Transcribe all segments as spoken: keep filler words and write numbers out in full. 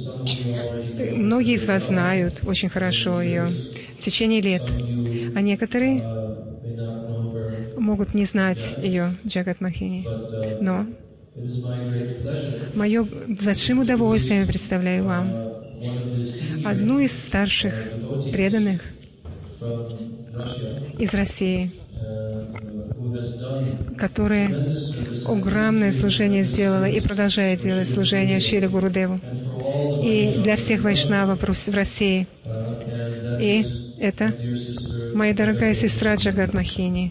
Многие из вас знают очень хорошо ее в течение лет, а некоторые могут не знать ее, Джагат Мохини. Но мое большим удовольствием представляю вам одну из старших преданных из России, которая огромное служение сделала и продолжает делать служение Шриле Гурудеву и для всех вайшнавов в России. И это моя дорогая сестра Джагат Мохини.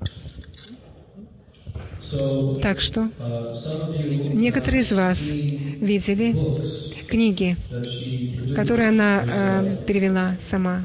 Так что некоторые из вас видели книги, которые она э, перевела сама.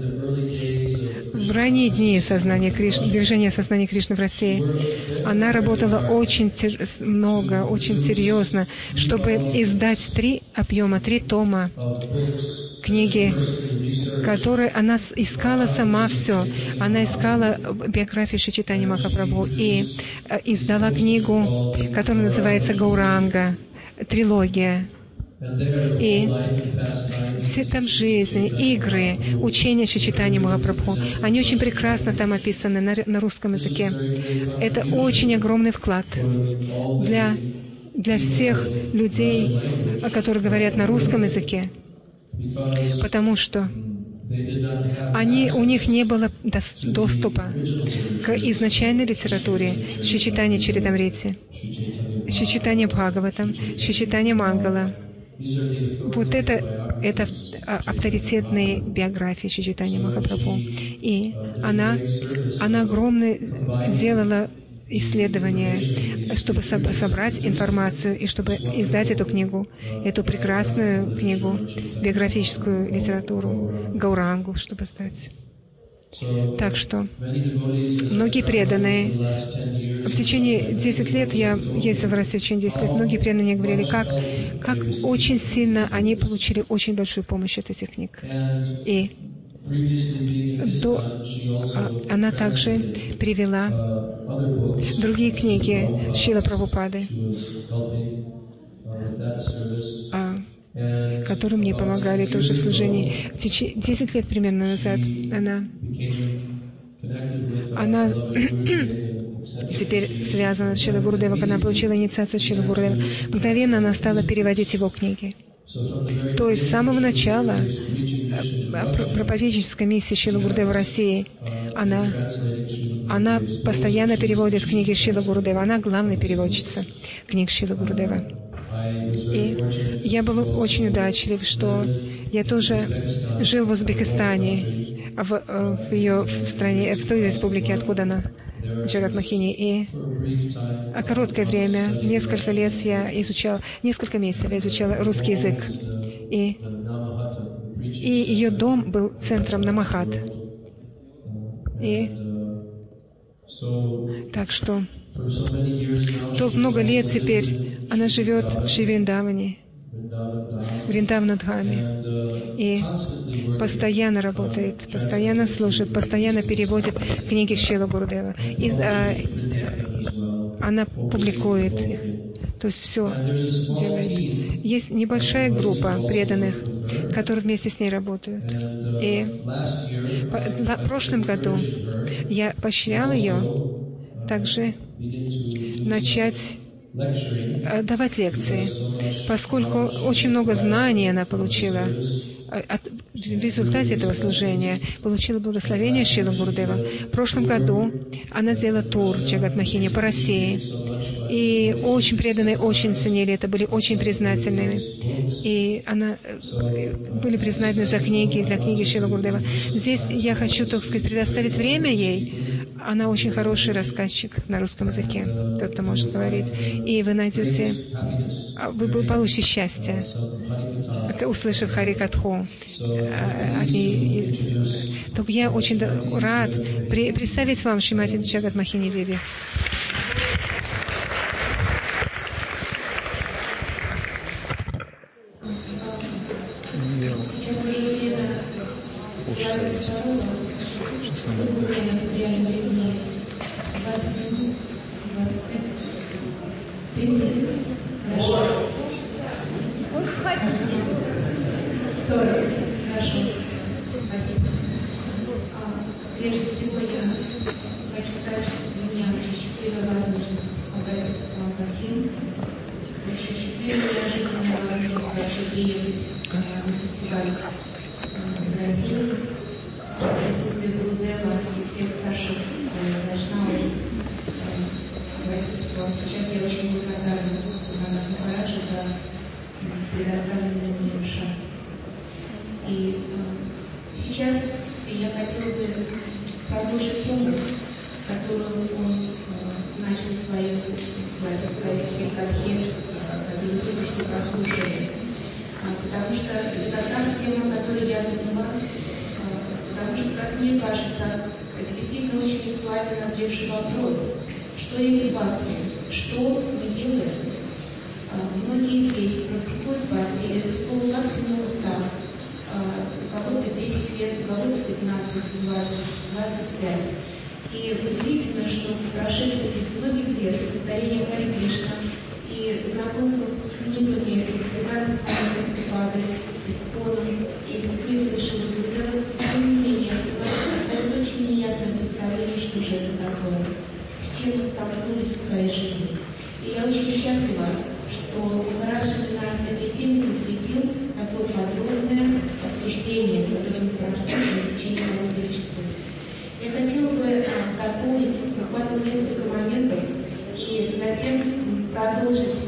В ранние дни сознания Кришны, движения сознания Кришны в России она работала очень много, очень серьезно, чтобы издать три объема, три тома книги, которые она искала сама все. Она искала биографию Шри Чайтаньи Махапрабху и э, издала книгу, которая называется «Гауранга», трилогия. И все там жизни, игры, учения Шри Чайтаньи Махапрабху, они очень прекрасно там описаны на, на русском языке. Это очень огромный вклад для, для всех людей, которые говорят на русском языке, потому что они, у них не было доступа к изначальной литературе Шри Чайтаньи Чаритамрити, Шри Чайтаньи Бхагаватам, Шри Чайтаньи Мангала. Вот это, это авторитетные биографии Шри Чайтаньи Махапрабху. И она, она огромное делала исследования, чтобы собрать информацию и чтобы издать эту книгу, эту прекрасную книгу, биографическую литературу, Гаурангу, чтобы сдать. Так что многие преданные, в течение десяти лет, я ездила в Россию в течение десяти лет, многие преданные говорили, как, как очень сильно они получили очень большую помощь от этих книг. И до, она также привела другие книги Шрила Прабхупады, которые мне помогали тоже в служении. Десять лет примерно назад она, она теперь связана с Шрила Гурудевом, когда она получила инициацию Шрила Гурудева. Мгновенно она стала переводить его книги. То есть с самого начала проповеднической миссии Шрила Гурудева в России, она, она постоянно переводит книги Шрила Гурудева. Она главная переводчица книг Шрила Гурудева. И я был очень удачлив, что я тоже жил в Узбекистане, в, в ее в стране, в той республике, откуда она, Джагат Мохини. И а короткое время, несколько лет я изучал, несколько месяцев я изучал русский язык. И, и ее дом был центром Намахат. И так что тут много лет теперь она живет в Шри Вриндаване, в Вриндаванадхаме, и постоянно работает, постоянно слушает, постоянно переводит книги Шрила Гурудева. И, а, она публикует их, то есть все делает. Есть небольшая группа преданных, которые вместе с ней работают. И в прошлом году я поощрял ее также начать давать лекции, поскольку очень много знаний она получила. От, в результате этого служения получила благословение Шрила Гурудева. В прошлом году она сделала тур Джагат Мохини по России. И очень преданные, очень ценили это, были очень признательны. И она были признательны за книги, для книги Шрила Гурудева. Здесь я хочу, так сказать, предоставить время ей. Она очень хороший рассказчик на русском языке, тот, кто может говорить. И вы найдете, вы получите счастье, услышав Харикатху. Так я очень рад представить вам Шримати Джагат Мохини Деви. Сейчас уже время второго, реально времени есть двадцать минут, двадцать пять, тридцать. Хорошо. сорок. Хорошо. Спасибо. А, прежде всего, я хочу сказать, что для меня очень счастливая возможность обратиться к вам ко всем. Очень счастливая и неожиданная возможность вообще приехать э, на фестиваль э, в Россию. В присутствии Гурудева и всех старших э, вайшнавов э, обратиться к вам. Сейчас я очень благодарна Ивану Махараджу за предоставленный мне шанс. И э, сейчас я хотела бы продолжить тему, которую он э, начал в своей классе, в своей катхе, которую только что прослушали. А, потому что это как раз тема, которую я думала, а, потому что, как мне кажется, это действительно очень актуальный назревший вопрос. Что есть бхакти? Что мы делаем? А, многие здесь практикуют бхакти, и это слово бхакти на устах. А, у кого-то десять лет, у кого-то пятнадцать, двадцать, двадцать пять. И удивительно, что по прошествии этих многих лет повторения Харе Кришна и знакомства с книгами Бхактивинода Свами Прабхупады, Исконом и с книгами Шрилы Гурудева, тем не менее, у вас остается очень неясное представление, что же это такое, с чем вы столкнулись в своей жизни. И я очень счастлива, что Махарадж на этой теме посвятил такое подробное обсуждение, которое мы прослушали в течение многих часов. Я хотела бы а, дополнить буквально несколько моментов и затем продолжить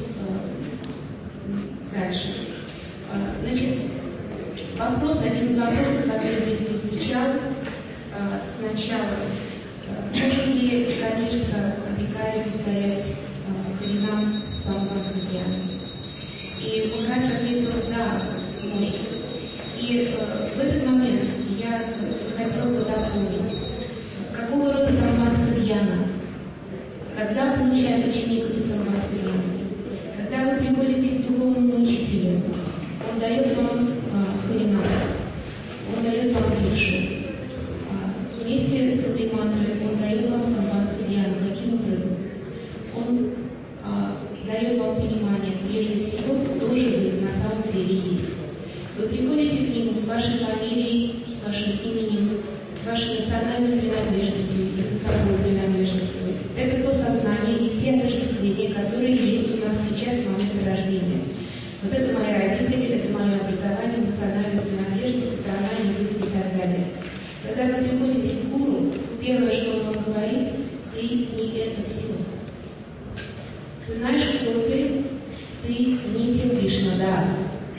а, дальше. А, значит, вопрос, один из вопросов, который здесь прозвучал а, сначала, а, может ли, конечно, викарий повторять а, Харинам Самбхадхьяна? И Махарадж ответил, да, может. И а, в этот момент я хотела бы дополнить, какого рода самадхьяна? Когда получает ученик эту самадхьяну? Когда вы приходите к духовному учителю, он дает вам а, харинам, он дает вам дикшу. А, вместе с этой мантрой он дает вам самадхьяну. Каким образом? Он а, дает вам понимание, прежде всего, кто же вы на самом деле есть. Вы приходите к нему с вашей фамилией, с вашим именем, с вашей национальной принадлежностью, языковой принадлежностью. Это то сознание и те отождествления, которые есть у нас сейчас в момент рождения. Вот это мои родители, это мое образование, национальная принадлежность, страна, язык и так далее. Когда вы приходите к гуру, первое, что он вам говорит, ты не это все. Ты знаешь, кто ты? Ты Нитья Кришнадас.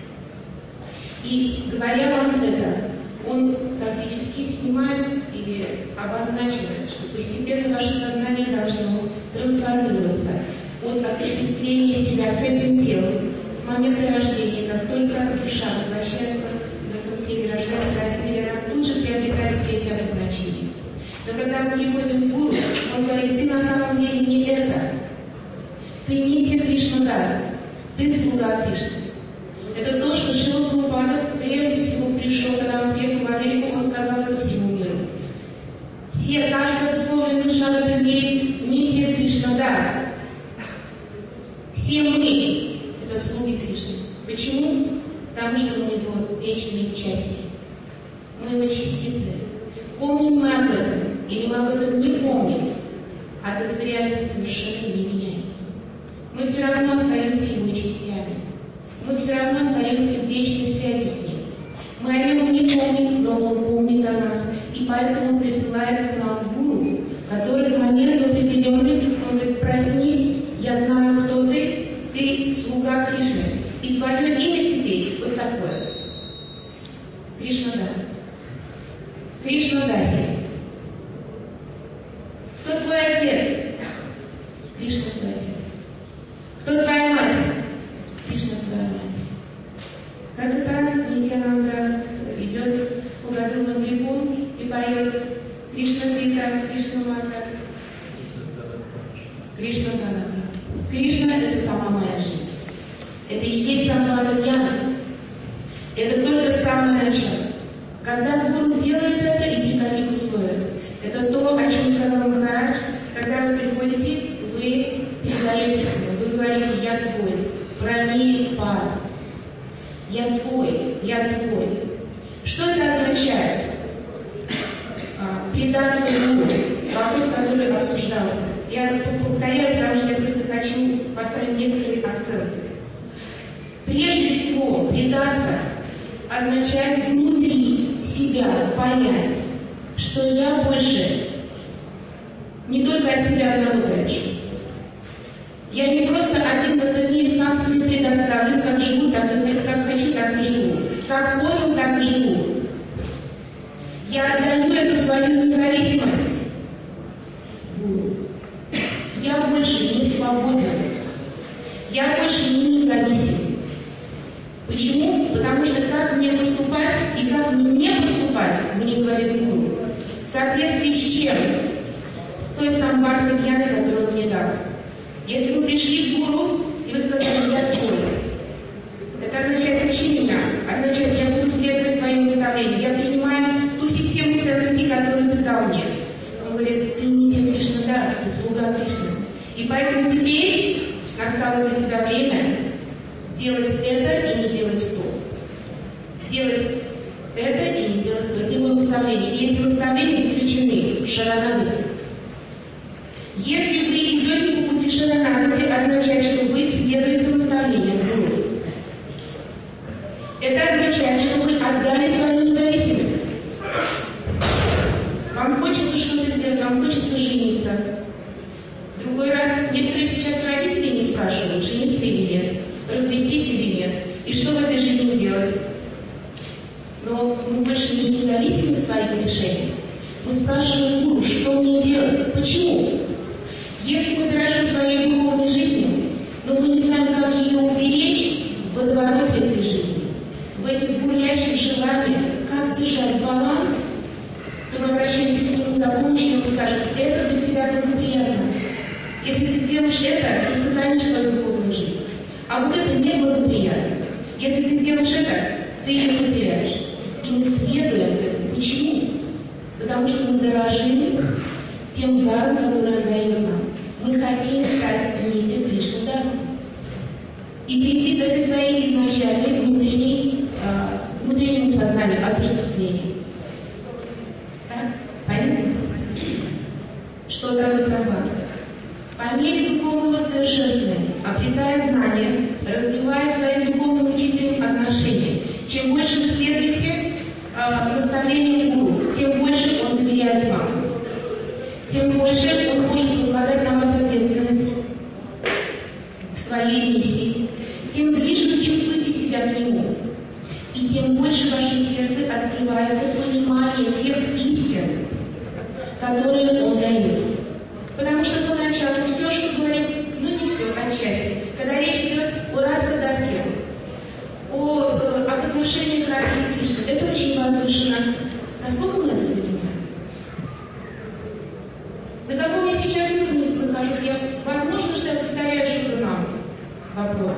И говоря вам это, он практически снимает или обозначивает, что постепенно ваше сознание должно трансформироваться от отождествления себя с этим телом, с момента рождения, как только душа возвращается в этом теле, рождаются родители, она тут же приобретает все эти обозначения. Но когда мы приходим к гуру, он говорит, ты на самом деле не это. Ты Нитья Кришнадас, ты слуга Кришны. Это то, что Шрила Прабхупада прежде всего пришел, когда он приехал в Америку, он сказал это всему миру. Все, каждая обусловленная душа в этом мире Нитья Кришнадас. Все мы — это слуги Кришны. Почему? Потому что мы его вечные части. Мы его частицы. Помним мы об этом, или мы об этом не помним, от этой реальности совершенно не меняется. Мы все равно остаемся его частями. Мы все равно остаемся в вечной связи с ним. Мы о нем не помним, но он помнит о нас. И поэтому он присылает к нам гуру, который в момент определенный, он говорит, проснись, я знаю, кто ты, ты слуга Кришны. И твое имя теперь вот такое. Кришнадас. Кришнадаси. Кто твой отец? Кришна твой отец. Кто твоя мать? Кришна твоя мать. Как это Нитьянанда идет по Гадрумадвипу и поет Кришна Крита, Кришна Мата, Кришна Данавра. Кришна — это сама моя жизнь. Это и есть самадхьяна. Это только самое начало. Когда гуру делает это и при каких условиях? Это то, о чем сказал Махарадж. Когда вы приходите, вы передаете себя. Вы говорите, я твой, прани пад. я твой, я твой. Что это означает? Предаться гуру, вопрос, который обсуждался. Я повторяю, потому что я просто хочу поставить некоторые акценты. Прежде всего, предаться означает внутри себя понять, что я больше не только от себя одного завишу. Я не просто один в этом мире сам себе предоставлен, как живу, так и как хочу, так и живу. Как понял, так и живу. Я отдаю эту свою независимость гуру. Я больше не свободен. Я больше не независим. Почему? Потому что как мне поступать и как мне не поступать, мне говорит гуру, в соответствии с чем? С той самбхатхой гьяной, которую он мне дал. Если вы пришли к гуру, и вы сказали, я твой, это означает, учи меня, означает, я буду следовать твоим наставлениям, я принимаю ту систему ценностей, которую ты дал мне. Он говорит, ты не те Кришнадас, ты слуга Кришны. И поэтому теперь настало для тебя время делать это и не делать то. Делать это и не делать то. Это его наставления. И эти наставления заключены в Шаранагати. Если вы идете по пути Шаранагати, означает, что вы следуете наставлениям гуру. Это означает, что вы отдали свою независимость. Вам хочется что-то сделать, вам хочется жениться. Другой раз, некоторые сейчас родители не спрашивают, жениться или нет, развестись или нет, и что в этой жизни делать. Но мы больше не независимы в своих решениях. Мы спрашиваем гуру, что мне делать, почему? Если мы дорожим своей духовной жизнью, но мы не знаем, как ее уберечь в водовороте этой жизни, в этих бурлящих желаниях, как держать баланс, то мы обращаемся к нему за помощью, и он скажет, это для тебя благоприятно. Если ты сделаешь это, ты сохранишь свою духовную жизнь. А вот это неблагоприятно. Если ты сделаешь это, ты ее потеряешь. И мы следуем этому. Почему? Потому что мы дорожим тем даром, который он дает нам. Мы хотим стать нити Кришнадасом. И прийти к этой своей изначальной внутренней, э, внутреннему сознанию, отождествлению. Так? Понятно? Что такое самбхатха? По мере духовного совершенствования, обретая знания, развивая своим духовным учителем отношения, чем больше вы следуете э, наставлениям гуру, тем больше он доверяет вам. Тем больше он может возлагать на вас ответственность в своей миссии, тем ближе вы чувствуете себя к нему. И тем больше в вашем сердце открывается понимание тех истин, которые он дает. Потому что поначалу все, что говорит, ну не все, отчасти, когда речь идет о Радха-дасе, о, о отношениях Радхи и Кришны, это очень возвышено. Насколько мы это понимаем? На каком я сейчас уровне нахожусь? Я, возможно, что я повторяю что-то нам. Вопрос.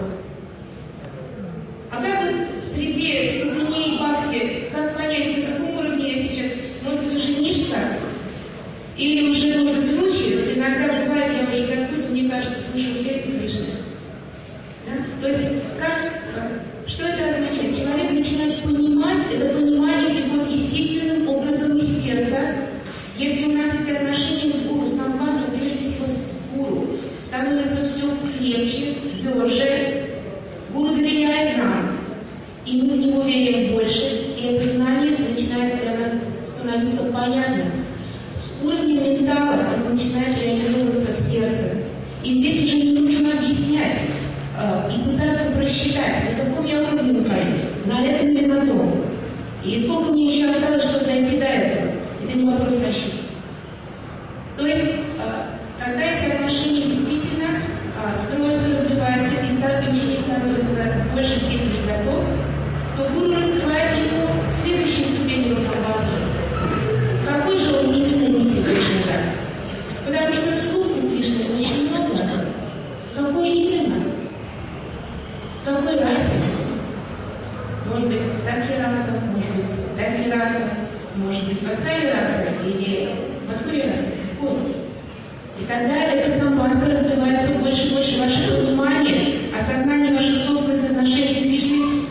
А как вот среди ступеней бхакти, как понять, на каком уровне я сейчас? Может быть, уже нишка? Или уже, может быть, ручи? Вот иногда бывает, я уже как будто, мне кажется, слышу Хри Кришны. Да? То есть, как, что это означает? Человек начинает понимать, это понимание приходит естественным образом из сердца. Если у нас эти отношения с гуру, с самбхатхой, прежде всего с гуру, становятся все крепче, тверже, гуру доверяет нам, и мы в него верим больше, и это знание начинает для нас становиться понятным. С уровня ментала оно начинает реализовываться в сердце. И здесь уже не нужно объяснять э, и пытаться просчитать, на каком я уровне нахожусь, на этом или на том. И сколько мне еще осталось, чтобы дойти до этого. Это не вопрос расчета. То есть, когда эти отношения действительно строятся, развиваются, и ученик становится в большей степени готов, то гуру раскрывает ему следующую ступень его самбхатхи. Какой же он именно нити Кришнадас? Потому что слуг у Кришны очень много. Какой именно? В какой расе? Может быть, Сакхи раса, может быть, Даси раса, может быть, Ватсали раса или Мадхури раса. Какой? И тогда эта самбхатха развивается больше и больше. Ваше понимание, осознание ваших собственных отношений с Кришной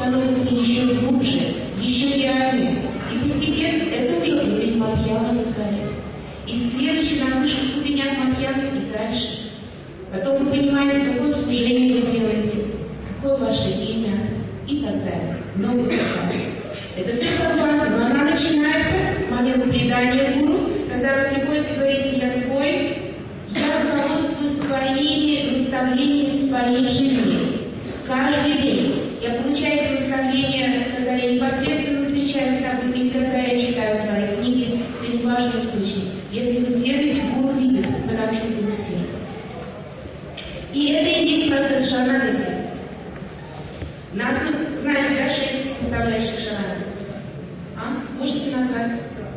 становится еще глубже, еще реальнее. И постепенно это уже уровень Мадхьяма Никая. И следующий на высших ступенях Мадхьямы и дальше. Потом вы понимаете, какое служение вы делаете, какое ваше имя и так далее. Много и так далее. Это все сабхакти, но она начинается в момент предания гуру, когда вы приходите и говорите: я твой, я руководствуюсь твоими наставлениями в своей жизни. Каждый день. Я получаю эти наставления, когда я непосредственно встречаюсь с тобой, или когда я читаю твои книги. Это не важный источник. Если вы следуете, гуру видит, потому что вы в свете. И это и есть процесс шаранагати. Нас вы знаете, да, шесть составляющих шаранагати. А? Можете назвать?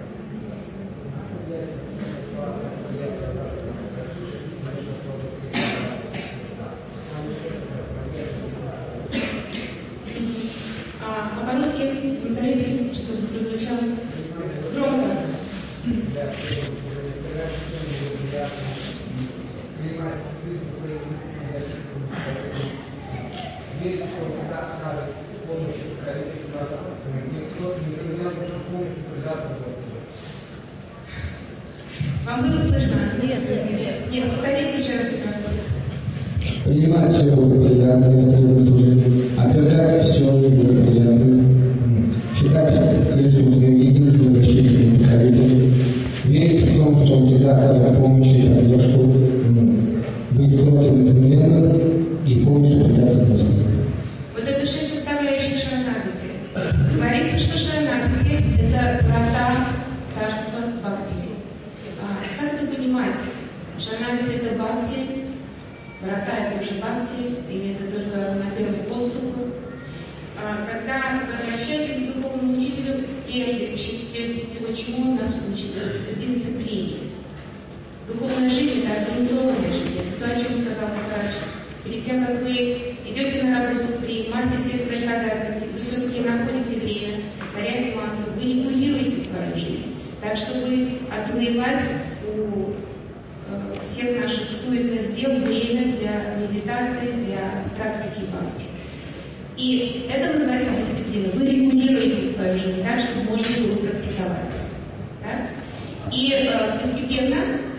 А, а по-русски назовите, чтобы прозвучало громко. Верить, что когда надо помощь покровительства, никто не заменял полностью прижаться к Вам было слышно? Нет, нет. Нет, повторите еще раз. Принимать все благоприятное в теле служения, отвергать все благоприятное, считать Христом единственным защитником и покровителем, верить в том, что он всегда окажет помощь и поддержку, быть против и смиренным и полностью предаться Господу. Вот это шесть составляющих шаранагати. Говорится, что шаранагати – это врата в царство бхакти. А, как это понимать? Шаранагати – это бхакти, врата – это уже бхакти, или это только на первых поступах? А, когда вы обращаетесь к духовному учителю, прежде, прежде всего, чему он нас учит? Это дисциплине. Духовная жизнь – это организованная жизнь. Это то, о чем сказал Махарадж. Перед тем, как вы идете на работу при массе всех своих обязанностей, вы все-таки находите время, повторяете мантру, вы регулируете свою жизнь, так, чтобы отвоевать у э, всех наших суетных дел время для медитации, для практики бхакти. И это называется дисциплина. Вы регулируете свою жизнь так, чтобы можно было практиковать. Так? И э, постепенно,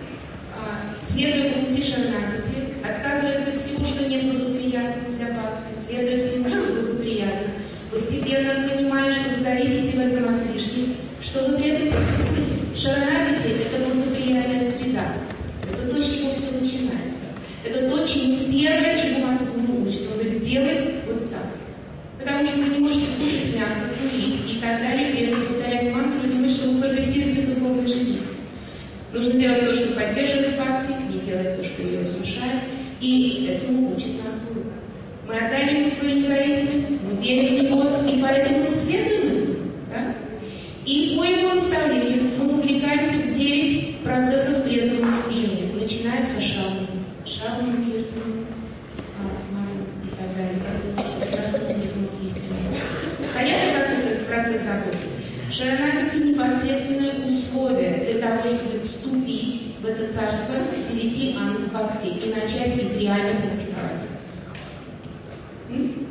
э, следуя по пути шаранагати, отказываясь от всего, что не благоприятно для бхакти, следуя всему, что благоприятно, постепенно понимая, что вы зависите в этом от Кришны, что вы при этом практикуете. Шаранагати – это благоприятная среда. Это то, с чего все начинается. Это то, чему первое, чему вас гуру учит. Он говорит: делай вот так. Потому что вы не можете кушать мясо, курить и так далее, при этом повторять мантру и думать, что вы прогрессируете в духовной жизни. Нужно делать то, что поддерживает бхакти, не делать то, что ее разрушает. И этому учит нас гуру. Мы отдали ему свою независимость, мы верим в него, и поэтому мы следуем ему. Да? И по его наставлению мы вовлекаемся в девять процессов преданного служения, начиная со шравана, шраваном, киртаном, асманом и так далее, как раз мы смог Понятно, как этот процесс работает? Шаранагати – непосредственное условие для того, чтобы вступить в это царство девяти ангелов бхакти и начать их реально практиковать. М?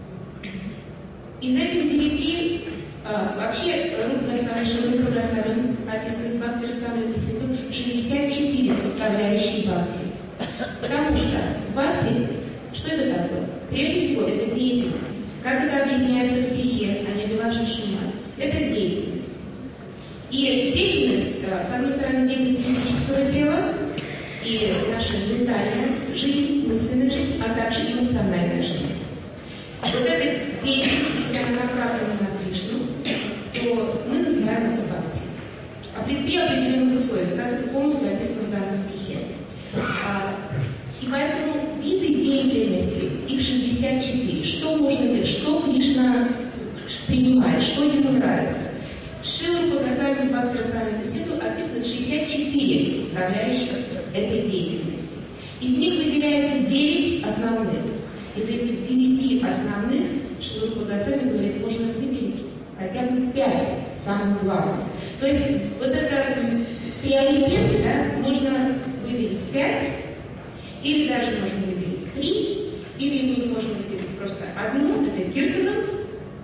Из этих девяти, а, вообще, Рупа Госвами, Шрила Госвами описывает в Бхакти Расамрита Синду шестьдесят четыре составляющие бхакти. Потому что в бхакти, что это такое? Прежде всего, это деятельность. Как это объясняется в стихе Анябилаша Шима? Это деятельность. И деятельность, с одной стороны, деятельность физического тела и наша ментальная жизнь, мысленная жизнь, а также эмоциональная жизнь. Вот эта деятельность, если она направлена на Кришну, то мы называем это бхакти. А при, при определенных условиях, как это полностью описано в данном стихе. А, и поэтому виды деятельности, их шестьдесят четыре. Что можно делать? Что Кришна принимает? Что ему нравится? Шрила Рупа Госвами в Бхакти Расамрита Синду описывает шестьдесят четыре составляющих этой деятельности. Из них выделяется девять основных. Из этих девяти основных Шрила Рупа Госвами говорит, можно выделить хотя бы пять самых главных. То есть вот это приоритеты, да, можно выделить пять, или даже можно выделить три, или из них можно выделить просто одну, это киртаном,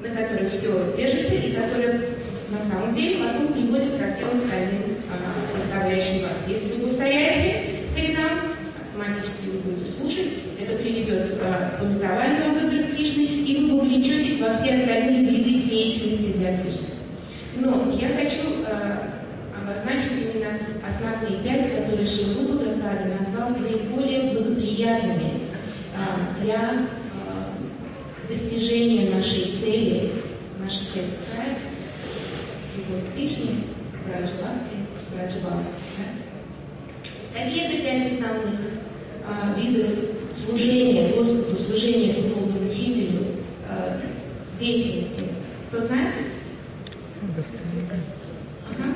на которой все держится и которая на самом деле потом приводит ко всем остальным а, составляющим бхакти. Если вы повторяете харинам, автоматически вы будете слушать, это приведет а, к памятованию об играх Кришны, и вы вовлечетесь во все остальные виды деятельности для Кришны. Но я хочу а, обозначить именно основные пять, которые Шрила Рупа Госвами назвал наиболее благоприятными а, для а, достижения нашей цели. Наша цель какая? Любовь к Кришне, Браджа Бхакти, Браджа Бхава. Да? Какие это пять основных а, видов служения Господу, служения духовному учителю, а, деятельности? Кто знает? Ага.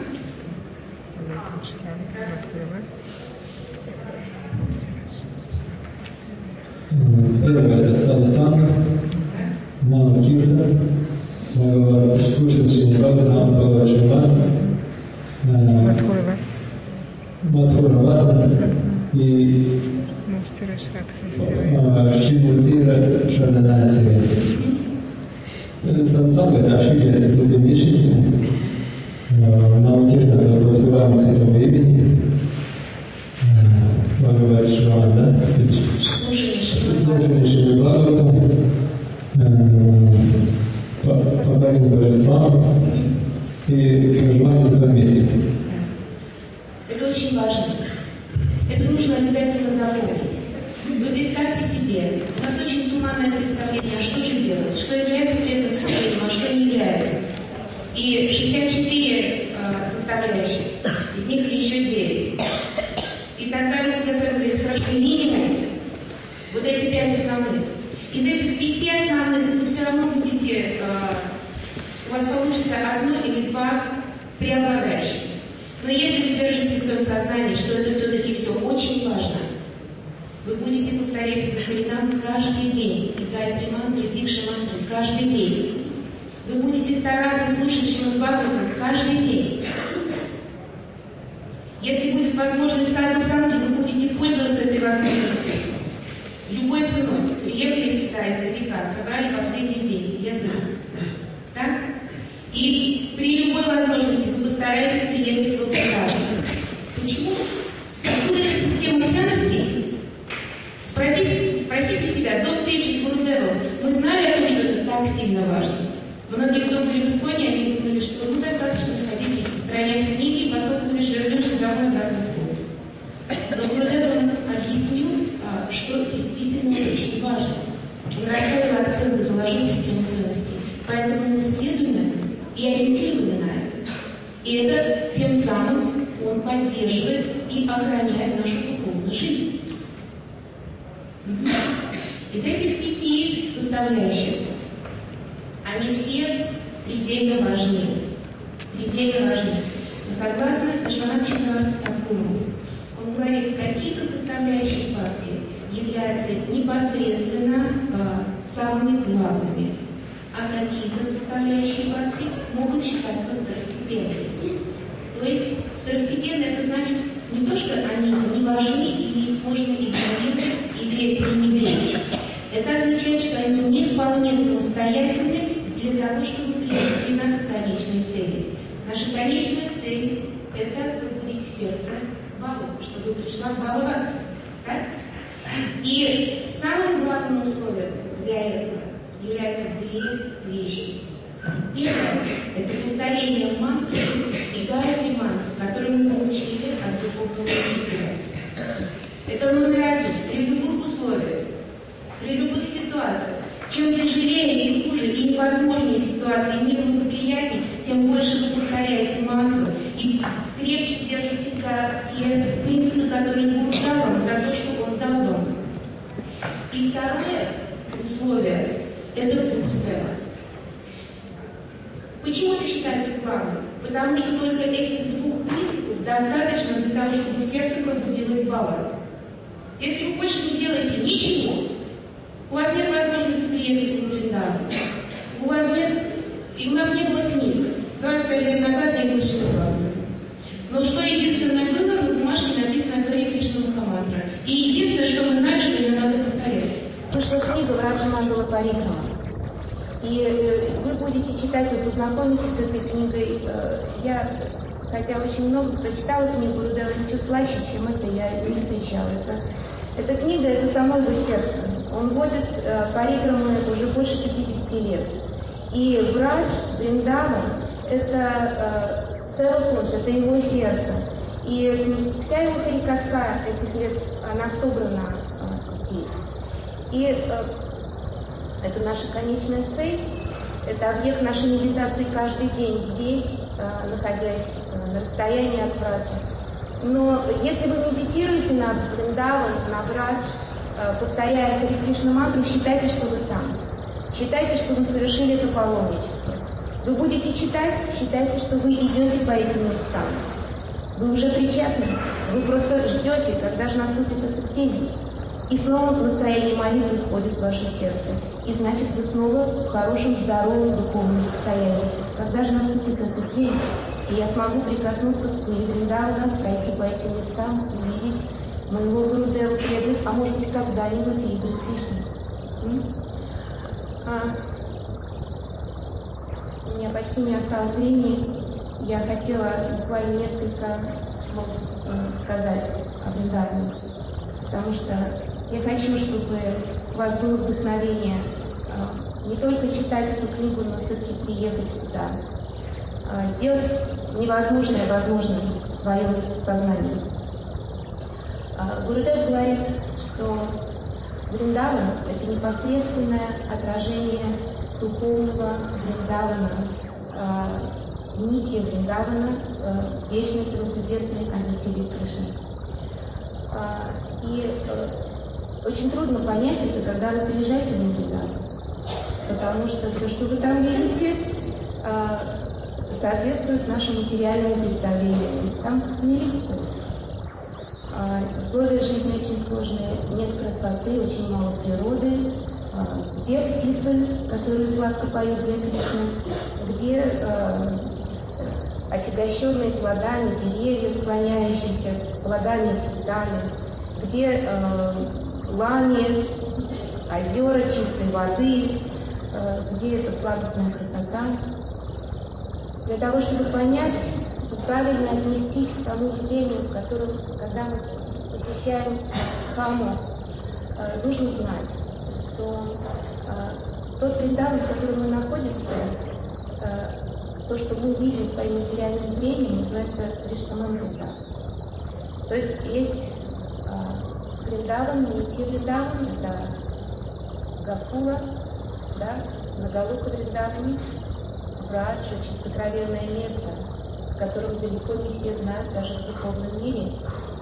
Первое — это садхусанга, мана кирта, слушать Шримад Бхагават, Мадхура и Шримуртира Шарданасия. Садхусанга — это общение с Святым Личностью. Мана кирта — это воспевание Святого имени. Бхагават Шримад, да? Слушание Шримад Бхагавата. Поклонение божествам и проживание в том месте. Это очень важно. Это нужно обязательно запомнить. Вы представьте себе, у нас очень туманное представление, а что же делать, что является при этом служением, а что не является. И шестьдесят четыре э, составляющих, из них еще девять. И тогда Рупа Госвами говорит, хорошо, минимум вот эти пять основных. Из этих пяти основных вы все равно будете, э, у вас получится одно или два преобладающих. Но если вы держите в своем сознании, что это все-таки все очень важно, вы будете повторять это харинам каждый день, и гайатри мантры, дикши мантры каждый день. Вы будете стараться слушать Шримад Бхагаватам каждый день. Если будет возможность садхусанги, вы будете пользоваться этой возможностью. Любой ценой. Приехали сюда издалека, собрали последние деньги, я знаю. Так? И при любой возможности вы постараетесь приехать в Вриндаван. Почему? Откуда эта система ценностей? Спросите, спросите себя, до встречи с Гурудевом мы знали о том, что это так сильно важно. Многие, кто были в Исконе, они думали, что ну, достаточно ходить, распространять книги, и потом будешь вернешься домой обратно в пол. Но Гурудев он объяснил, что действительно очень важно. Он расставил акценты, заложил систему ценностей. Поэтому мы следуем и ориентированы на это. И это тем самым он поддерживает и охраняет нашу духовную жизнь. Из этих пяти составляющих они все предельно важны. Предельно важны. Но согласно Вишванатха Чакраварти Такуру, он говорит, какие-то составляющие бхакти являются непосредственно а, самыми главными, а какие-то составляющие бхакти могут считаться второстепенными. То есть второстепенные это значит не то, что они не важны или их можно игнорировать или пренебречь. Это означает, что они не вполне самостоятельны для того, чтобы привести нас к конечной цели. Наша конечная цель – это пробудить в сердце Бхаву, чтобы пришла Бхава Бхакти. Так? И самым главным условием для этого являются две вещи. Первое – это повторение мантры и гайатри мантры, которые мы получили от духовного учителя. Это номер один. При любых условиях, при любых ситуациях. Чем тяжелее или хуже и невозможнее ситуации, и неблагоприятнее, тем больше вы повторяете мантру и крепче держитесь за те принципы, которые Гуру дал вам, за то, что Он дал вам. И второе условие – это Гуру-стела. Почему это считается главным? Потому что только этих двух принципов достаточно для того, чтобы в сердце пробудилась Бхава. Если вы больше не делаете ничего, у вас нет возможности приехать в Вриндаван. У вас нет, и у нас не было книг. двадцать пять лет назад не было Шримад Бхагаватам. Но что единственное было, на бумажке написано Хари Кришна Махамантра. И единственное, что мы знаем, что ее надо повторять. Вышла книга Враджа Мандала Парикрама. И вы будете читать, вы познакомитесь с этой книгой. Я, хотя очень много прочитала книгу Гурудева, ничего слаще, чем это, я не встречала. Это, эта книга — это само его сердце. Он водит парикрамы уже больше пятидесяти лет. И врач Вриндаван — это Севакунч, это его сердце. И вся его харикатха этих лет, она собрана здесь. И это наша конечная цель, это объект нашей медитации каждый день здесь, находясь на расстоянии от врача. Но если вы медитируете на Вриндаван, на врач, повторяя Харе Кришна мантру, считайте, что вы там. Считайте, что вы совершили это паломничество. Вы будете читать, считайте, что вы идете по этим местам. Вы уже причастны, вы просто ждете, когда же наступит этот день. И снова настроение молитвы входит в ваше сердце. И значит, вы снова в хорошем, здоровом духовном состоянии. Когда же наступит этот день, и я смогу прикоснуться к Вриндавану, пройти по этим местам, увидеть моего Гурудева преданных, а может быть, когда-нибудь и Гуру Кришну. А, у меня почти не осталось времени. Я хотела буквально несколько слов э, сказать о Вриндаване, потому что я хочу, чтобы у вас было вдохновение э, не только читать эту книгу, но все-таки приехать туда, э, сделать невозможное возможным в своем сознании. Э, Гурудев говорит, что Вриндаван — это непосредственное отражение духовного Вриндавана, э, нити Вриндавана, э, вечной трансцендентной обители Кришны. Э, и э, очень трудно понять это, когда вы приезжаете в Вриндаван, потому что все, что вы там видите, э, соответствует нашему материальному представлению. Там нелегко. Э, условия жизни очень сложные, нет красоты, очень мало природы. Э, где птицы, которые сладко поют для Кришны, где э, отягощенные плодами деревья, склоняющиеся плодами и цветами, где э, лани, озера чистой воды, э, где эта сладостная красота. Для того, чтобы понять и правильно отнестись к тому явлению, в котором, когда мы посещаем Дхамму, э, нужно знать, что э, тот Вриндаван, в котором мы находимся, э, то, что мы видим своим материальным зрением, называется Кришнамандрита. То есть есть э, Вриндаван, Нити Вриндаван, это Гокула, да, на Галока Вриндаване, Брадж, очень сокровенное место, о котором далеко не все знают даже в духовном мире.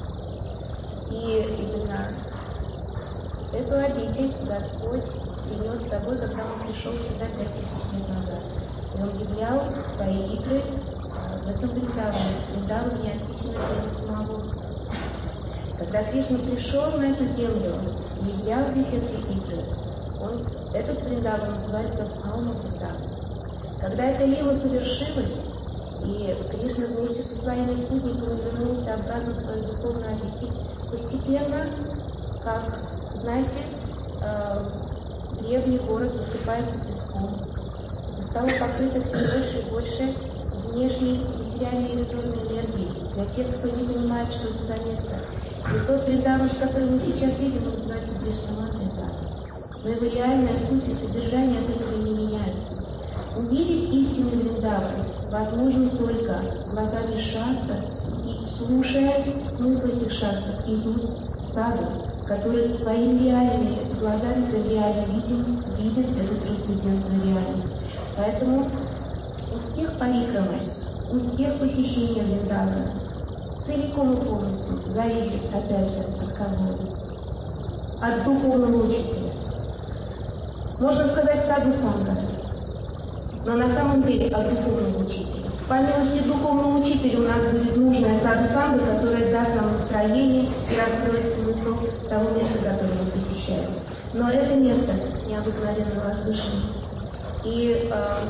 И именно эту обитель Господь принес с собой, когда Он пришел сюда пять тысяч лет назад. И Он являл свои игры а, в этом Вриндаване. Вриндаван не отличен от него самого. Когда Кришна пришел на эту землю и являл здесь эти игры, он, этот Вриндаван называется Бхаума Вриндаван. Когда эта лила совершилась, и Кришна вместе со своими спутниками вернулся обратно в свою духовную обитель, постепенно, как, знаете, э, древний город засыпается песком, и стало покрыто все больше и больше внешней материальной иллюзорной энергии для тех, кто не понимает, что это за место. И тот Вриндаван, который мы сейчас видим, он называется Кришнамандрита. Но его реальная суть и содержание от этого не меняется. Увидеть истинный Вриндаван возможно только глазами шастр и слушая смысл этих шастр из уст саду, который своими реальными глазами, своими реально видим, видит эту трансцендентную реальность. Поэтому успех парикрамы, успех посещения Вриндавана целиком и полностью зависит, опять же, от кого? От духовного учителя. Можно сказать саду санга, но на самом деле от духовного учителя. По милости духовного учителя у нас будет нужная саду санга, которая даст нам настроение и раскроет смысл того места, которое мы посещаем. Но это место необыкновенно возвышено. И э,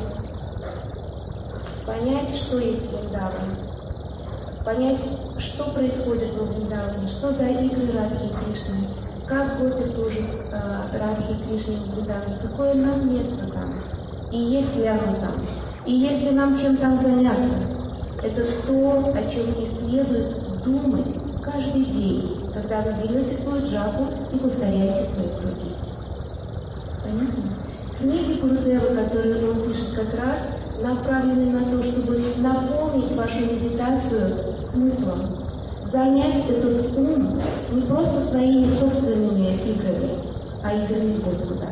понять, что есть Вриндаван, понять, что происходит во Вриндаване, что за игры Радхи и Кришны, как гопи служат э, Радхи и Кришне в Вриндаване, какое нам место там. И если оно там, и если нам чем там заняться, это то, о чем не следует думать каждый день, когда вы берете свою джапу и повторяете свои круги. Понятно? Книги Гурудева, которые он пишет как раз, направлены на то, чтобы наполнить вашу медитацию смыслом, занять этот ум не просто своими собственными играми, а играми Господа.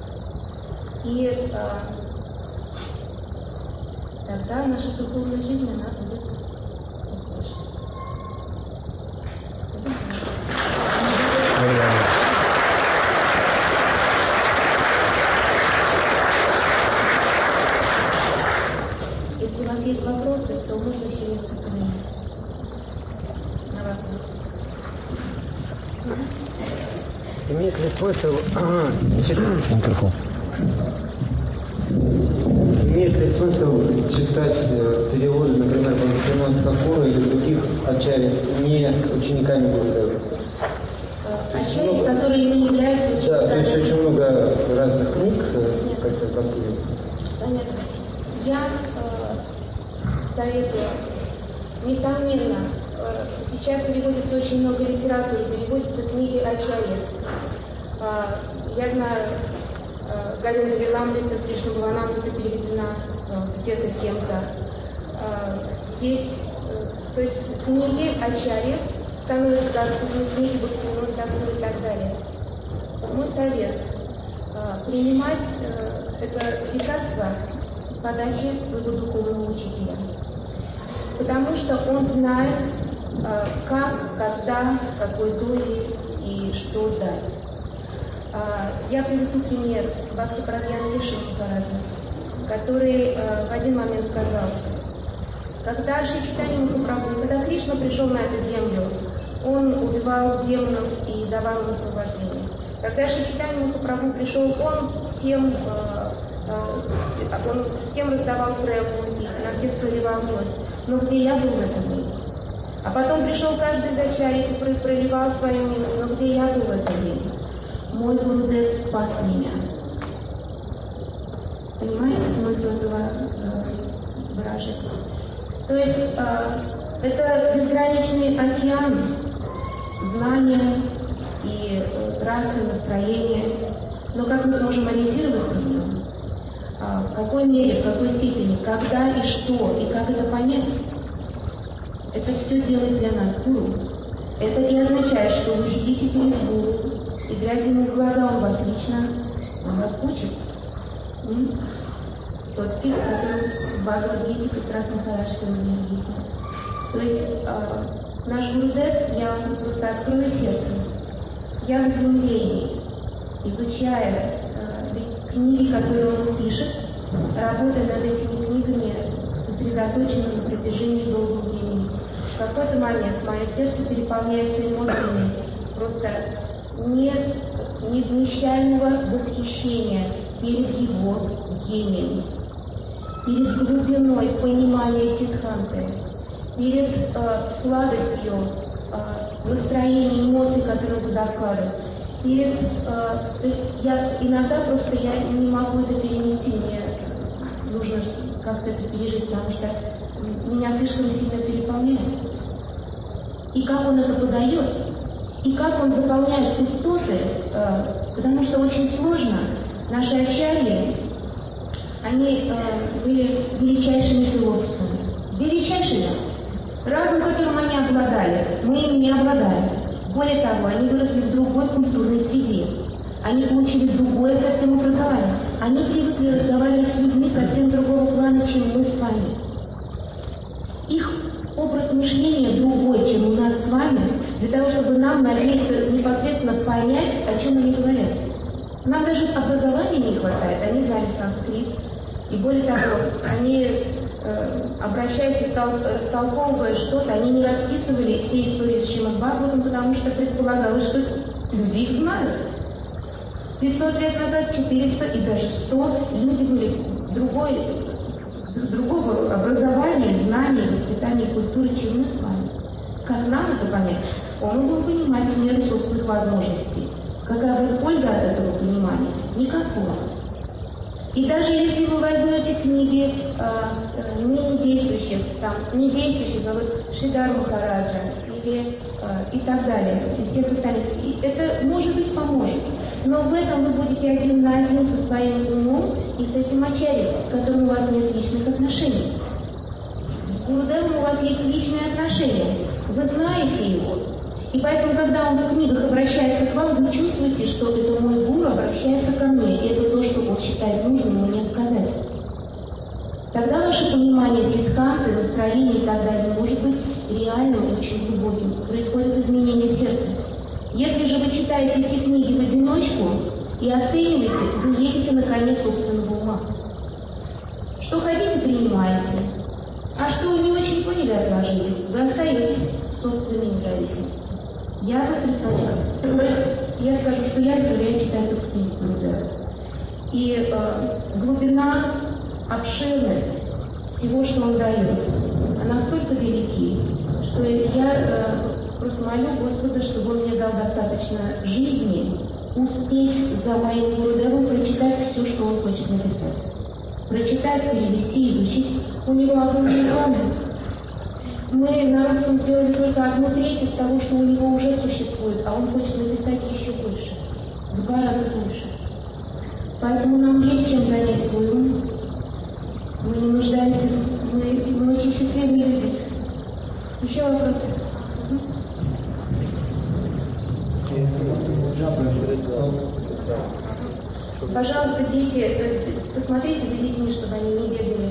И а, тогда наша духовная жизнь, она будет успешной. Если у вас есть вопросы, то можно еще несколько минут на вопросы. Имеет ли смысл микрофон? Имеет ли смысл читать э, переводы, например, Бхактивинода Тхакура или других ачарьев, не учениками Гурудева? Ачарьи, которые не являются учениками. Да, то есть очень много разных книг, как я там говорю. Понятно. Я э, советую, несомненно, э, сейчас переводится очень много литературы, переводятся книги ачарьев. Э, я знаю, э, Галина Виламрита, Кришна Бхаванамрита переведена э, где-то кем-то. Э, есть, э, то есть книги ачарьев становятся доступны, книги Бхактивинода Тхакура и так далее. Мой совет э, принимать э, это лекарство с подачи своего духовного учителя. Потому что он знает, э, как, когда, в какой дозе и что дать. Э, я приведу пример Бхактипрадьяна Кешава Махараджа, который э, в один момент сказал, когда Шри Чайтанья Махапрабху, когда Кришна пришел на эту землю, он убивал демонов и давал им освобождение. Когда Шри Чайтанья Махапрабху пришел, он всем э, Он всем раздавал прему и на всех проливал милость. Но где я был в это время? А потом пришел каждый из ачарьев и проливал свою милость. Но где я был в это время? Мой Гурудев спас меня. Понимаете смысл этого э, выражения? То есть э, это безграничный океан знания и э, расы, настроения. Но как мы сможем ориентироваться в нем? В какой мере, в какой степени, когда и что, и как это понять, это все делает для нас гуру. Это и означает, что вы сидите перед гуру, и глядя ему в глаза, он вас лично, он вас учит. М? Тот стих, который в Бхагавад-гите как раз Махарадж сегодня объяснил. То есть э, наш Гурудев, я вам просто открою сердце, я в изумлении, изучая книги, которые он пишет, работая над этими книгами, сосредоточенно на протяжении долгого времени. В какой-то момент мое сердце переполняется эмоциями просто нет невмещаемого восхищения перед его гением, перед глубиной понимания Сиддханты, перед э, сладостью э, настроения, эмоций, которые туда вкладывают. Перед, э, то есть я иногда просто я не могу это перенести, мне нужно как-то это пережить, потому что меня слишком сильно переполняет. И как он это подает, и как он заполняет пустоты, э, потому что очень сложно. Наши ачарьи, они э, были величайшими философами, величайшими. Разум, которым они обладали, мы им не обладаем. Более того, они выросли в другой культурной среде. Они получили другое совсем образование. Они привыкли разговаривать с людьми совсем другого плана, чем мы с вами. Их образ мышления другой, чем у нас с вами, для того, чтобы нам надеяться непосредственно понять, о чем они говорят. Нам даже образования не хватает. Они знали санскрит. И более того, они, э, обращаясь и растолковывая что-то, они не расписывали все истории с Шримад Бхагаватом, потому что предполагалось, что люди их знают. пятьсот лет назад, четыреста и даже сто люди были другой, другого образования, знаний, воспитания, культуры, чем мы с вами. Как нам это понять? Он мог понимать в меру собственных возможностей. Какая будет польза от этого понимания? Никакого. И даже если вы возьмете книги э, не действующих, там, не действующих, а вот Шридар Махараджа или э, и так далее, и всех остальных, и это, может быть, поможет. Но в этом вы будете один на один со своим умом и с этим ачарьей, с которым у вас нет личных отношений. С Гурудевом у вас есть личные отношения, вы знаете его. И поэтому, когда он в книгах обращается к вам, вы чувствуете, что это мой гуру обращается ко мне. И это то, что он считает нужным мне сказать. Тогда ваше понимание сиддханты, настроения и так далее может быть реально очень глубоким. Происходит изменение в сердце. Если же вы читаете эти книги в одиночку и оцениваете, вы едете на коне собственного ума. Что хотите, принимаете. А что вы не очень поняли, отложили, вы остаетесь в собственной независимости. Я бы предпочла. То есть я скажу, что я, например, читаю эту книгу. Да. И э, глубина, обширность всего, что он дает, настолько велики, что я э, просто молю Господа, чтобы он мне дал достаточно жизни успеть за моим Гурудевом прочитать все, что он хочет написать. Прочитать, перевести, изучить. У него огромные планы. Мы на русском сделали только одну треть из того, что у него уже существует, а он хочет написать еще больше, в два раза больше. Поэтому нам есть чем занять свой ум. Мы не нуждаемся, мы, мы очень счастливые люди. Еще вопросы? Пожалуйста, дети, посмотрите за детьми, чтобы они не бегали.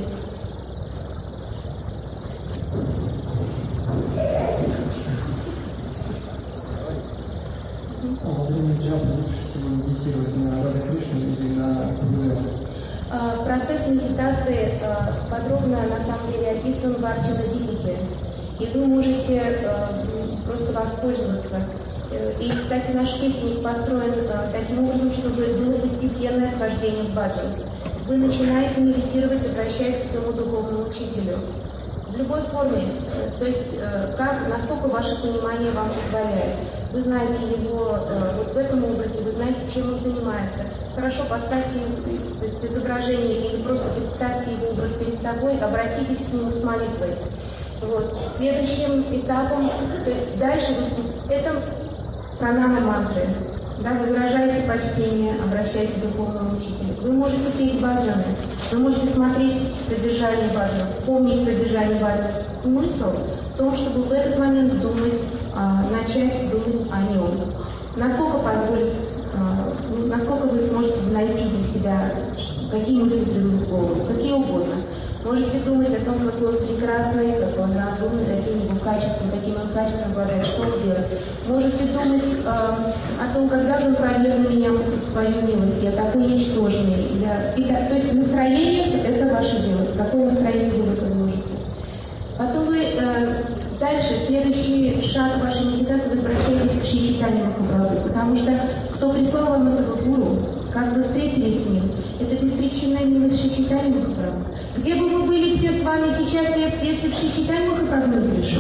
А во время джапа лучше всего медитировать на Рада Кришну или на Гурудева? Процесс медитации подробно на самом деле описан в Арчана Дипике. И вы можете просто воспользоваться. И, кстати, наш песенник построен таким образом, чтобы было постепенное вхождение в баджан. Вы начинаете медитировать, обращаясь к своему духовному учителю. В любой форме, то есть как, насколько ваше понимание вам позволяет. Вы знаете его вот в этом образе, вы знаете, чем он занимается. Хорошо, поставьте то есть изображение или просто представьте его образ перед собой, обратитесь к нему с молитвой. Вот. Следующим этапом, то есть дальше, это пранама мантры. Да, вы выражаете почтение, обращаясь к духовному учителю. Вы можете петь баджаны, вы можете смотреть содержание баджанов, помнить содержание баджанов. Смысл в том, чтобы в этот момент думать, а, начать думать о нем. Насколько позволит, а, насколько вы сможете найти для себя, какие мысли придут в голову, какие угодно. Можете думать о том, какой он прекрасный, какой он разумный, каким его качеством, каким он качеством обладает, что он делает. Можете думать э, о том, когда же он проявит на меня свою милость, я такой ничтожный. Я... И, да, то есть настроение – это ваше дело. Какое настроение вы предложите. Потом вы э, дальше, следующий шаг вашей медитации, вы обращаетесь к Шри Чайтанье Махапрабху, потому что кто прислал вам этого гуру, как вы встретились с ним, это беспричинная милость Шри Чайтанье Махапрабху. Где бы мы были все с вами сейчас, если бы Шри Чайтанья Махапрабху не пришел?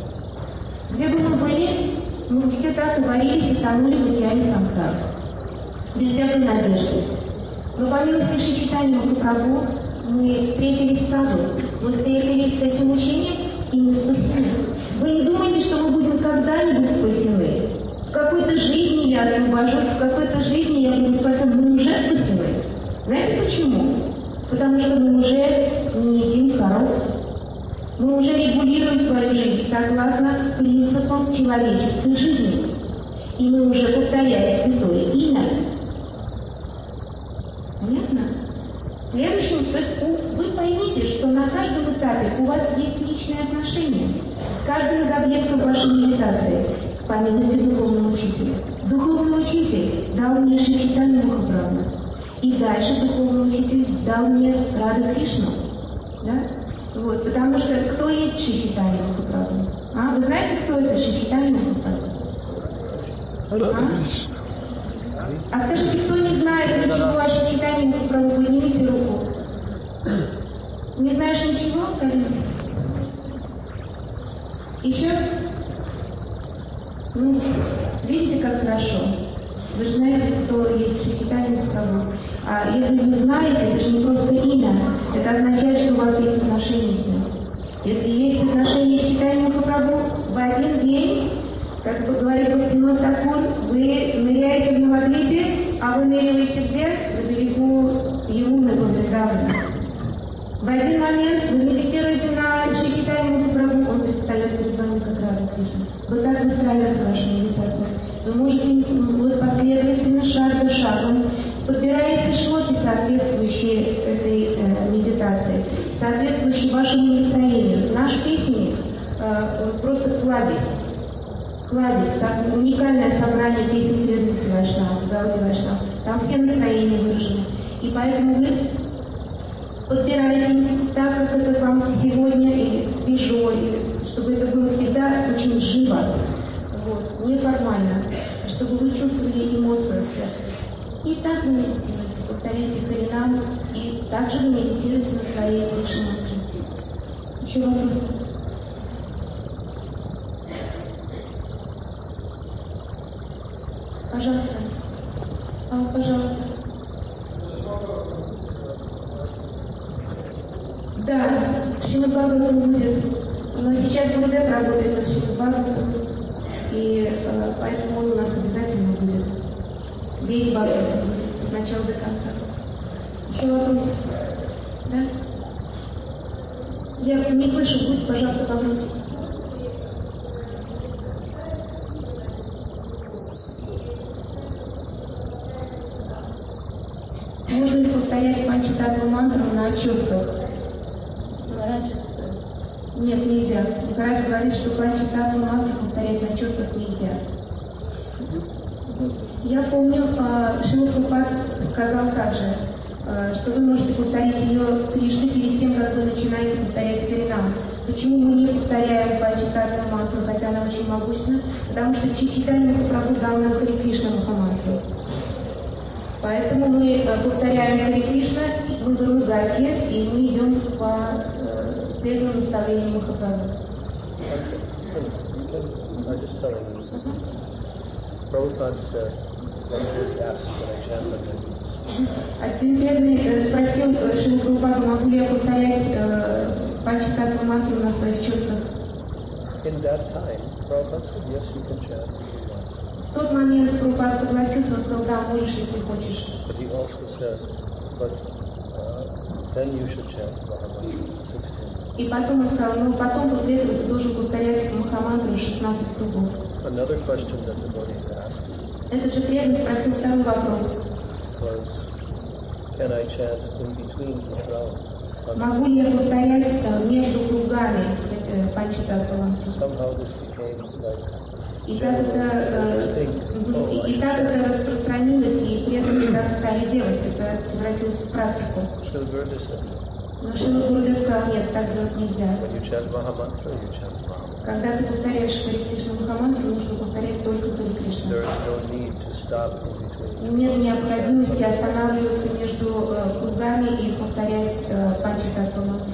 Где бы мы были, мы бы все так и варились и тонули в океане самсары, без всякой надежды. Но по милости Шри Чайтанья Махапрабху мы встретились с саду, мы встретились с этим учением, и мы спасены. Вы не думайте, что мы будем когда-нибудь спасены. В какой-то жизни я освобожусь, в какой-то жизни я буду спасен. Мы уже спасены. Знаете почему? Потому что мы уже не едим коров. Мы уже регулируем свою жизнь согласно принципам человеческой жизни. И мы уже повторяем святое имя. Понятно? Следующим, то есть вы поймите, что на каждом этапе у вас есть личные отношения с каждым из объектов вашей медитации, по милости духовного учителя. Духовный учитель дал мне Шри Чайтанью Махапрабху. И дальше духовный учитель дал мне Рада Кришну. Да? Вот, потому что кто есть Шри Чайтанья Махапрабху? А? Вы знаете, кто это Шри Чайтанья Махапрабху? А? а скажите, кто не знает ничего о Шри Чайтанье Махапрабху, поднимите руку. Не знаешь ничего, Карина? Еще? Ну, видите, как хорошо. Вы же знаете, кто есть Шри Чайтанья Махапрабху. А если вы знаете, это же не просто имя, это означает, что у вас есть отношения с ним. Если есть отношения с Чайтаньей Махапрабху, в один день, как говорит Бхактивинод Тхакур, вы ныряете в Навадвипе, а вы ныряете где? На берегу Ямуны возле Вриндавана. В один момент вы медитируете на Шри Чайтанью Махапрабху, он предстает перед вами как Рада Кришна. Вот так выстраивается ваша медитация. Вы можете вот последовательно, шаг за шагом, подбираете шлоки, соответствующие этой э, медитации, соответствующие вашему настроению. Наш песенник э, просто кладезь, кладезь, уникальное собрание песен преданности Вайшнава, Гауди Вайшнава. Там все настроения выражены. И поэтому вы подбираете так, как это вам сегодня, или свежо, или чтобы это было всегда очень живо, вот, неформально, чтобы вы чувствовали эмоцию в сердце. И так вы медитируете, повторяете Харинам, и также вы медитируете на своей Кришна-мантре. Еще вопросы? Пожалуйста. А, пожалуйста. Да, Шримад Бхагаватам будет, но сейчас Гурудев работает над Шримад Бхагаватам, и э, поэтому он у нас обязательно будет. Весь Бхагаватам будет, от начала до конца. Еще вопросы? Да? Я не слышу, будь, пожалуйста, погромче. Можно ли повторять Панчататтва мантру на отчетках? Нет, нельзя. Махарадж говорит, что Панчататтва мантру повторять на отчетках нельзя. Я помню, Шрила Прабхупад сказал также, что вы можете повторить ее трижды перед тем, как вы начинаете повторять Харинам. Почему мы не повторяем Панчататтва мантру, хотя она очень могущественна? Потому что Чайтанья Махапрабху дал нам Хари Кришна Махамантру. Поэтому мы повторяем Хари Кришна в Гаругатье, и мы идем по э, следующему наставлению Махапрабху. Один бедный спросил Шрилу Прабхупаду, могу ли я повторять э, Панчататтва мантру на своих четках. В тот момент Прабхупад согласился, он сказал, да, можешь, если хочешь. И потом он сказал, ну потом после этого ты должен повторять Махамантру шестнадцать кругов. Этот же преданный спросил второй вопрос. Могу ли я повторять между кругами Панчататтва мантру? И так это, и, и так это распространилось, и преданные так стали делать, это превратилось в практику. Но Шрила Гурудев сказал, нет, так делать нельзя. Когда ты повторяешь Хари Кришна Махамантру, нужно повторять только Хари Кришна. Нет необходимости останавливаться между э, кругами и повторять э, Панчататтва мантру.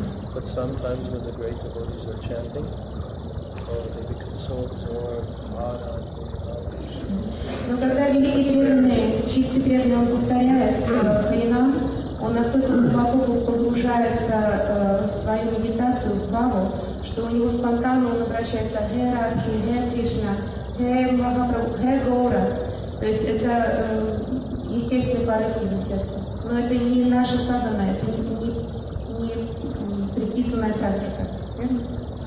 Но когда великий преданный, чистый преданный, он повторяет э, Харинам, он настолько глубоко погружается э, в свою медитацию, в бхаву, что у него спонтанно он обращается «Хе Радхи», «Хе Кришна», «Хе Махапрабху», «Хе Гора». То есть это э, естественный порыв его сердца. Но это не наша садхана, это не, не, не предписанная практика. Верно?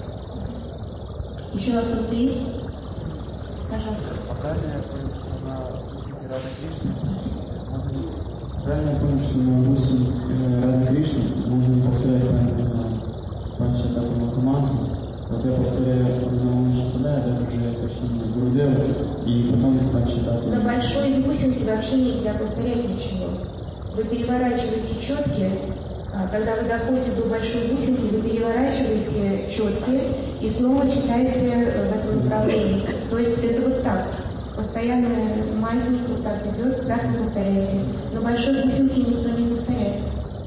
Еще вопросы есть? Пожалуйста. Правильно я понял, что на Рада Кришна, правильно я понял, что на восемь Рада Кришны можно повторять Панчататтва Махамантру, вот я повторяю одного Шападая, даже уже почти Гурудева, и потом Панчататтва. На большой бусинке вообще нельзя повторять ничего. Вы переворачиваете четки, когда вы доходите до большой бусинки, вы переворачиваете четки и снова читаете в этом направлении. То есть это вот так. Постоянно маятник вот так идет, так вы повторяете. Но большой бусинки никто не повторяет.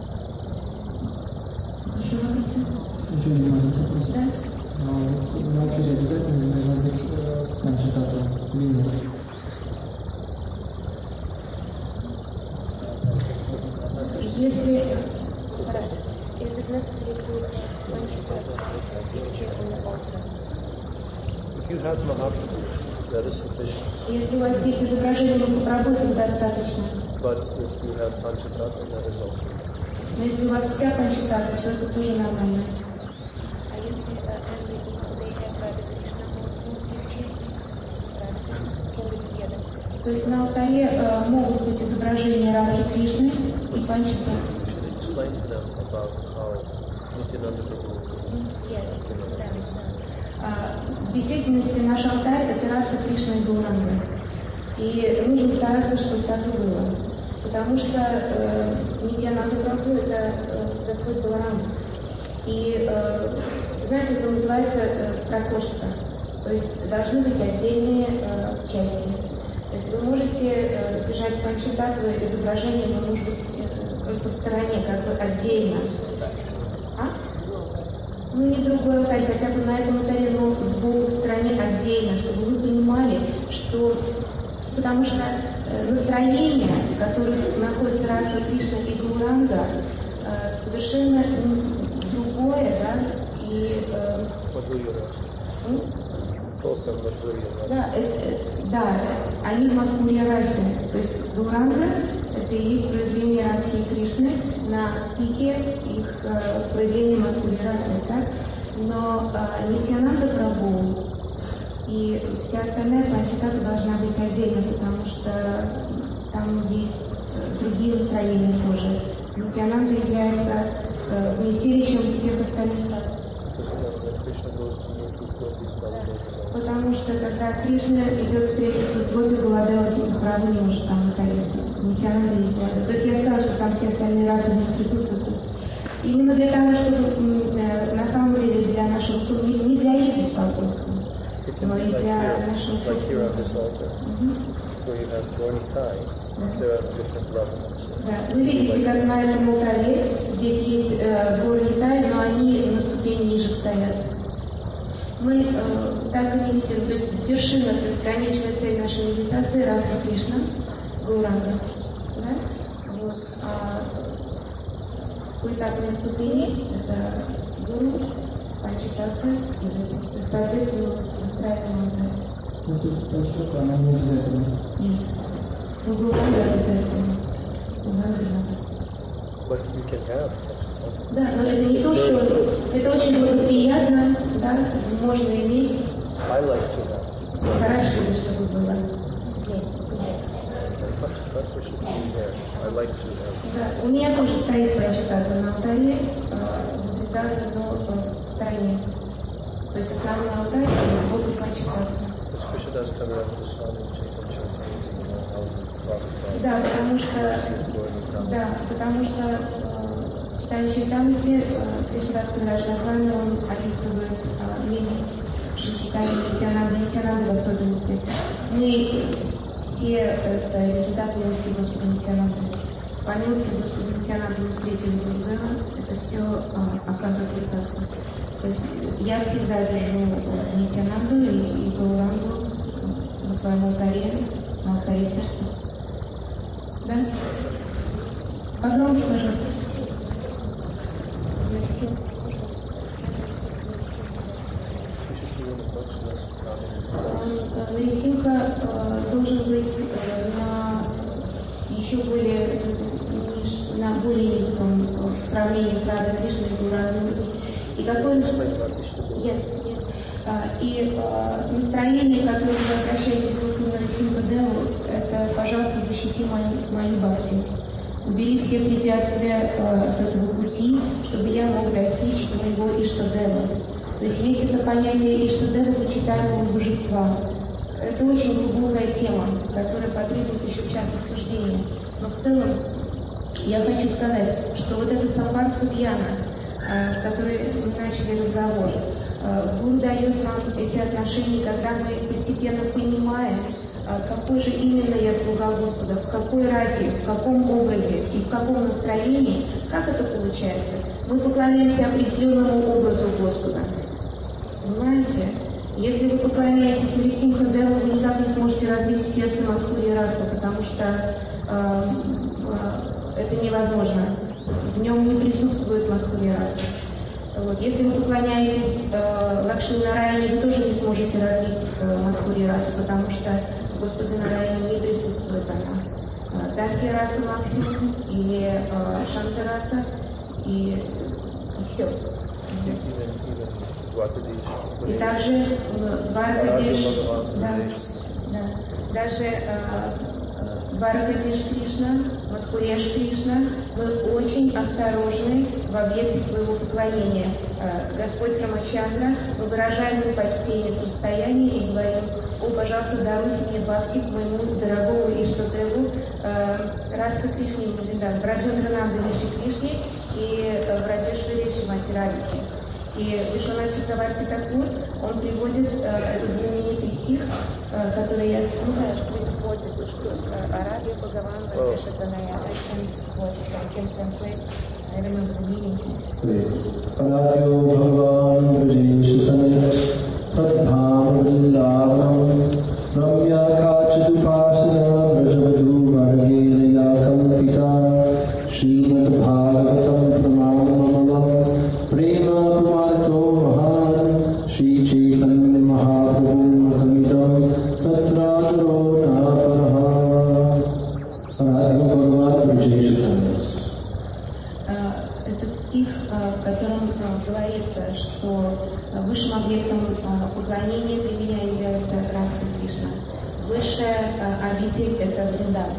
Еще вопросы? Еще не могу спросить. Да? На отеле обязательно должна быть Панчататтва линия. Если Is it necessary to punch the picture on the altar? If you have Mahaprabhu, that is sufficient. Если у вас есть изображение Махапрабху, достаточно. But if you have Panchatattva, that is also. Но если у вас вся Панчататтва, то это тоже нормально. I usually uh, and they have Radha Krishna also picture. Can be together. То есть на алтаре э, могут быть изображения Радхи Кришны и Панчататтвы. Explain to them about how Nityananda Prabhu. Yes, да, А, в действительности наш алтарь это Радха Кришна и Гауранга. И нужно стараться, чтобы так и было. Потому что э, Нитьянанда Прабху это э, Господь Баларам. И э, знаете, это называется э, прокошка. То есть должны быть отдельные э, части. То есть вы можете э, держать Панчататтвы, изображение, но может быть э, просто в стороне, как бы отдельно. А? Ну, не другой алтарь, хотя бы на этом алтаре, но сбоку в стороне отдельно, чтобы вы понимали, что... Потому что э, настроение, в которых находится Радха Кришна и Гауранга, э, совершенно другое, да, и... Э, м? Да, э, да, они в Мадхурья расе. То есть Гауранга — это и есть проявление Радхи Кришны на пике их э, проявления Мадхурья расы, так? Но э, Нитьянанда Прабху и вся остальная Панчататтва должна быть отдельно, потому что там есть э, другие настроения тоже. Нитьянанда является э, вместилищем всех остальных рас. Потому что когда Кришна идет встретиться с Гопи, Галадева, правда не может там находиться. Нитьянанда есть рядом. То есть я сказала, что там все остальные расы в них присутствуют. Именно для того, чтобы на самом деле для нашего суда, не для их беспокойства, но и для нашего собственного. Да, вы видите, как на этом алтаре здесь есть э, Гаур-Нитай, но они на ступени ниже стоят. Мы э, так и видите, то есть вершина, то есть конечная цель нашей медитации — Радха Кришна, Гауранга. Да? Вот. А поэтапные ступени — это Гуру, Панчататтва и затем, соответственно, настраиваем алтарь. Ну, тут Панчататтва, она не обязательно. Нет. Ну, Гауранга обязательно. Гауранга надо. But you can have. Да, но это не то, что это очень благоприятно, да, можно иметь. I like to have. Хорошо, чтобы было. I like to have. Да, у меня тоже стоит Панчататтва на алтаре, да, но в стороне. То есть основной алтарь и сбоку Панчататтва. Да, потому что, да, потому что читающий Тамити, Кришнадас Кандрадж Госвами, он описывает а, милость читания Нитьянанды, Нитьянанды в особенности. Мы все это результат милости Господа Нитьянанды. По милости Господа Нитьянанды мы встретили Гурудева, это все а, Аканта Критатва. То есть я всегда держу Нитьянанду и, и Гаурангу на своем алтаре, на алтаре сердца. Да? Погромче, пожалуйста. Нарисимха должен быть на еще более, на более низком в сравнении с Радой Кришной и Гауранgai. И какое нет, нет. И настроение, которое вы обращаетесь к Господу Нарисимха Деву, это, пожалуйста, защити мою, мою бхакти. Убери все препятствия э, с этого пути, чтобы я мог достичь моего Иштадева. То есть есть это понятие Иштадева, почитаемого божества. Это очень глубокая тема, которая потребует еще час обсуждения. Но в целом я хочу сказать, что вот эта самбарка Бьяна, э, с которой мы начали разговор, э, Гуру дает нам эти отношения, когда мы постепенно понимаем, какой же именно я слуга Господа, в какой расе, в каком образе и в каком настроении, как это получается? Мы поклоняемся определенному образу Господа. Понимаете? Если вы поклоняетесь Нарисимха Деву, вы никак не сможете развить в сердце Мадхурья расу, потому что э, э, это невозможно. в нем не присутствует Мадхурья раса. Вот. Если вы поклоняетесь э, Лакшми Нараяне, вы тоже не сможете развить э, Мадхурья расу, потому что в Господе Нараяне не присутствует она. Э, Дасья раса максимум, или э, Шанта раса, и, и все. И также Дваракадиш, да, да, даже э, Дваракадиш Кришна, Мадхурьяш Кришна, мы очень осторожны в объекте своего поклонения. Э, Господь Рамачандра, мы выражаем ему почтение состояния и говорим: о, пожалуйста, даруйте мне бхакти к моему дорогому Иштадеву, э, Радха Кришне, Браджендрананде Риши Кришне и Враджешвари Шримати Радхике. И Вишванат Чакраварти Такур, он приводит э, этот знаменитый стих, э, который я... Ну, конечно, приводит, что Арабия Бхагаван Васешатаная. Вот, I can translate. I remember the meaning. Arabio Bhagavan Vajeshatanya Tadham Vrindavanam Ramya Kachidupasana Vrajavadu Vargena Yakam Pita Srimad Bhagavatam Pramanamamalam Prema Pumato Mahan Shri Chaitanya Mahaprabhu Samidam Tatrataro Naparaha Arabio Bhagavan Vajeshatanya. Этот стих, в котором говорится, что высшим объектом поклонения для меня является Радха Кришна. Высшая обитель — это Вриндаван.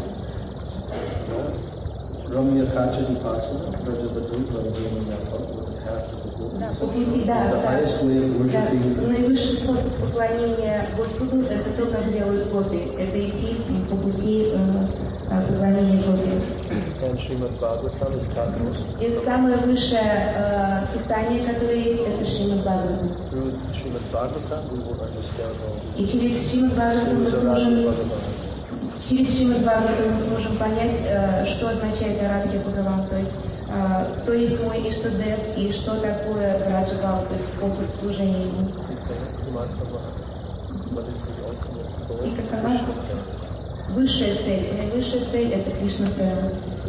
Да, по пути, да, да, да. Наивысший способ поклонения Господу — это то, как делают гопи. Это идти по пути поклонения гопи. И самое высшее э, писание, которое есть, это Шримад Бхагаватам. И через Шримад Бхагаватам мы сможем, через Шримад Бхагаватам мы сможем понять, э, что означает Арадхья Бхагаван, то есть э, кто есть мой Иштадев и что такое Раджа-бхава, то есть способ служения ему. И какова высшая цель? Наивысшая цель — это Кришна Према.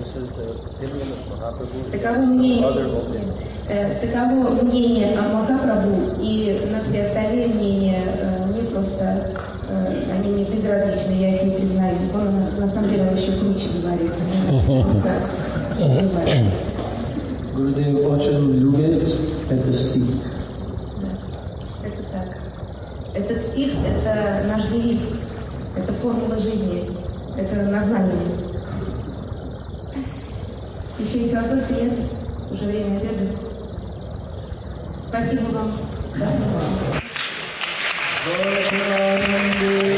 Таково мнение, э, таково мнение о Махапрабху, и на все остальные мнения э, мне просто э, они мне безразличны, я их не признаю. Он у нас на самом деле он еще круче говорит. Гурудев очень любит этот стих. Да, это так. Этот стих — это наш девиз, это формула жизни, это название. Еще есть вопросы? Нет? Уже время обеда. Спасибо вам. Спасибо.